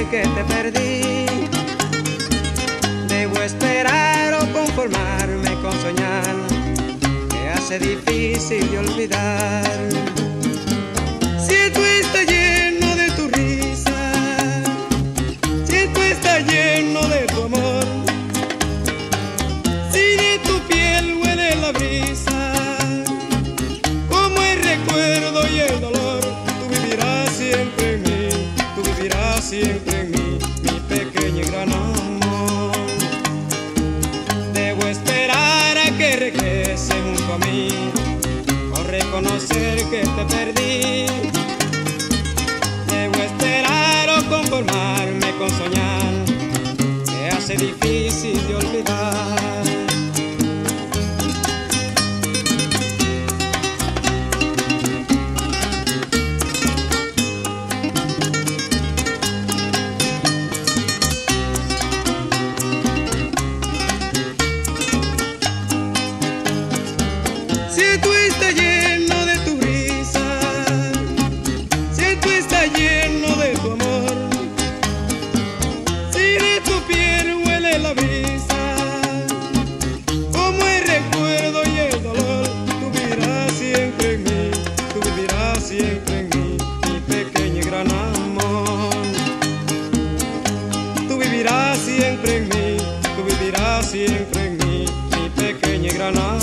que te perdí. Debo esperar o conformarme con soñar, que hace difícil de olvidar. Si tú estás lleno de tu risa, si tú estás lleno de tu amor, si de tu piel huele la brisa, como el recuerdo y el dolor, tú vivirás siempre en mí, tú vivirás siempre en mí, mi pequeño y gran amor. Debo esperar a que regrese junto a mí, o reconocer que te perdí. Debo esperar o conformarme con soñar, que hace difícil de olvidar. Si tú estás lleno de tu risa, si tú estás lleno de tu amor, si de tu piel huele la brisa, como el recuerdo y el dolor, tú vivirás siempre en mí, tú vivirás siempre en mí, mi pequeño y gran amor. Tú vivirás siempre en mí, tú vivirás siempre en mí, mi pequeño y gran amor.